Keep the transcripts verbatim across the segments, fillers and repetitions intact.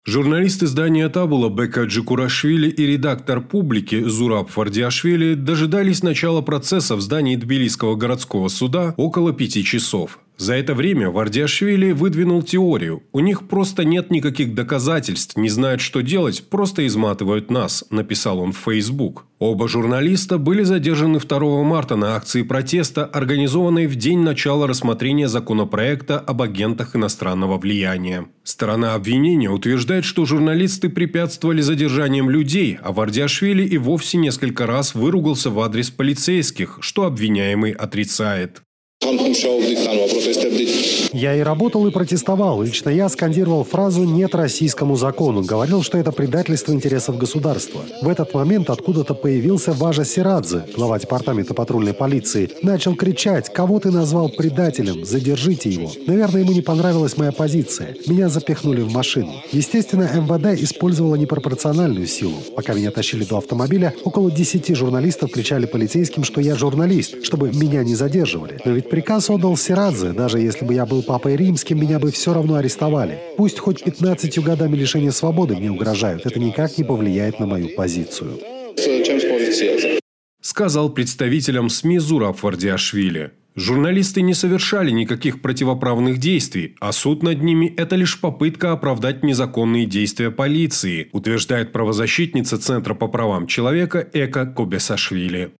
Журналист издания «Табула» Бека Джикурашвили и редактор «Публики» Зураб Фардиашвили дожидались начала процесса в здании Тбилисского городского суда около пяти часов. За это время Вардиашвили выдвинул теорию. У них просто нет никаких доказательств, не знают, что делать, просто изматывают нас, написал он в Facebook. Оба журналиста были задержаны второго марта на акции протеста, организованной в день начала рассмотрения законопроекта об агентах иностранного влияния. Сторона обвинения утверждает, что журналисты препятствовали задержаниям людей, а Вардиашвили и вовсе несколько раз выругался в адрес полицейских, что обвиняемый отрицает. Я и работал, и протестовал. Лично я скандировал фразу «нет российскому закону». Говорил, что это предательство интересов государства. В этот момент откуда-то появился Важа Сирадзе, глава департамента патрульной полиции. Начал кричать: «Кого ты назвал предателем? Задержите его». Наверное, ему не понравилась моя позиция. Меня запихнули в машину. Естественно, эм вэ дэ использовала непропорциональную силу. Пока меня тащили до автомобиля, около десяти журналистов кричали полицейским, что я журналист, чтобы меня не задерживали. Но ведь приказ отдал Сирадзе. Даже если бы я был папой римским, меня бы все равно арестовали. Пусть хоть пятнадцатью годами лишения свободы мне угрожают. Это никак не повлияет на мою позицию. Сказал представителям СМИ Зураб Фардиашвили. Журналисты не совершали никаких противоправных действий, а суд над ними – это лишь попытка оправдать незаконные действия полиции, утверждает правозащитница Центра по правам человека Эка Кобесашвили.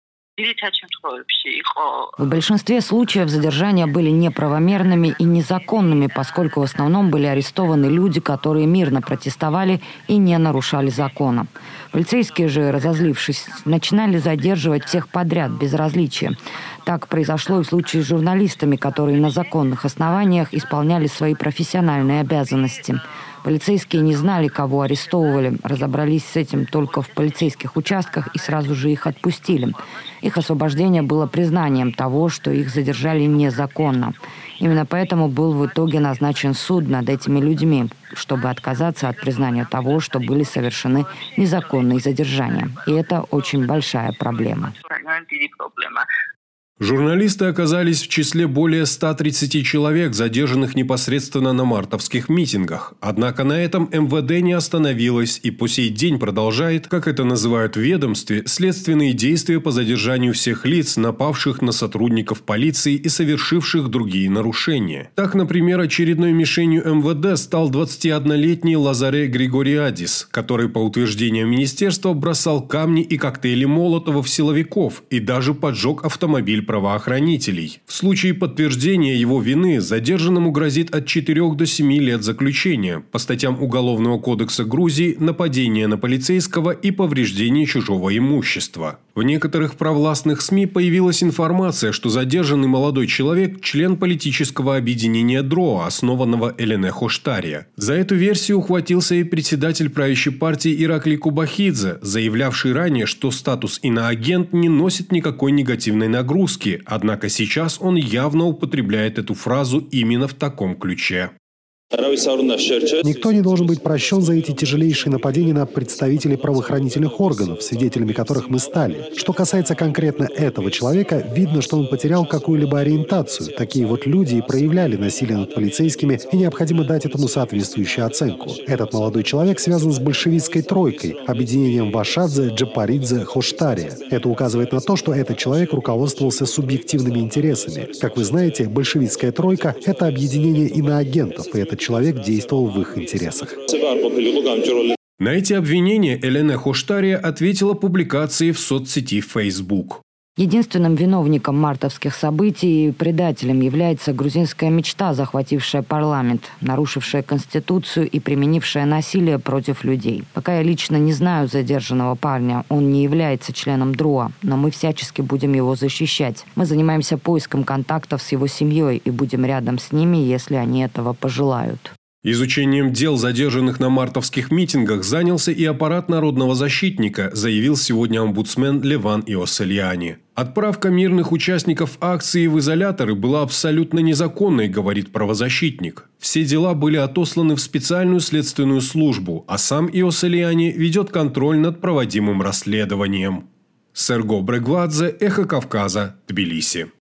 В большинстве случаев задержания были неправомерными и незаконными, поскольку в основном были арестованы люди, которые мирно протестовали и не нарушали закона. Полицейские же, разозлившись, начинали задерживать всех подряд, без различия. Так произошло и в случае с журналистами, которые на законных основаниях исполняли свои профессиональные обязанности. Полицейские не знали, кого арестовывали, разобрались с этим только в полицейских участках и сразу же их отпустили. Их освобождение было признанием того, что их задержали незаконно. Именно поэтому был в итоге назначен суд над этими людьми, чтобы отказаться от признания того, что были совершены незаконные задержания. И это очень большая проблема. Журналисты оказались в числе более ста тридцати человек, задержанных непосредственно на мартовских митингах. Однако на этом эм вэ дэ не остановилось и по сей день продолжает, как это называют в ведомстве, следственные действия по задержанию всех лиц, напавших на сотрудников полиции и совершивших другие нарушения. Так, например, очередной мишенью эм вэ дэ стал двадцатиоднолетний Лазаре Григориадис, который, по утверждениям министерства, бросал камни и коктейли Молотова в силовиков и даже поджег автомобиль правоохранителей. В случае подтверждения его вины задержанному грозит от четырёх до семи лет заключения по статьям Уголовного кодекса Грузии «Нападение на полицейского» и «Повреждение чужого имущества». В некоторых провластных СМИ появилась информация, что задержанный молодой человек – член политического объединения ДРОА, основанного Элене Хоштария. За эту версию ухватился и председатель правящей партии Иракли Кубахидзе, заявлявший ранее, что статус иноагент не носит никакой негативной нагрузки, однако сейчас он явно употребляет эту фразу именно в таком ключе. Никто не должен быть прощен за эти тяжелейшие нападения на представителей правоохранительных органов, свидетелями которых мы стали. Что касается конкретно этого человека, видно, что он потерял какую-либо ориентацию. Такие вот люди и проявляли насилие над полицейскими, и необходимо дать этому соответствующую оценку. Этот молодой человек связан с большевистской тройкой, объединением Вашадзе, Джапаридзе, Хоштария. Это указывает на то, что этот человек руководствовался субъективными интересами. Как вы знаете, большевистская тройка – это объединение иноагентов, и это человек действовал в их интересах. На эти обвинения Элене Хоштария ответила публикацией в соцсети Facebook. Единственным виновником мартовских событий и предателем является грузинская мечта, захватившая парламент, нарушившая конституцию и применившая насилие против людей. Пока я лично не знаю задержанного парня, он не является членом ДРОА, но мы всячески будем его защищать. Мы занимаемся поиском контактов с его семьей и будем рядом с ними, если они этого пожелают. Изучением дел задержанных на мартовских митингах занялся и аппарат народного защитника, заявил сегодня омбудсмен Леван Иоссельяни. Отправка мирных участников акции в изоляторы была абсолютно незаконной, говорит правозащитник. Все дела были отосланы в специальную следственную службу, а сам Иоссельяни ведет контроль над проводимым расследованием. Серго Брегвадзе, Эхо Кавказа, Тбилиси.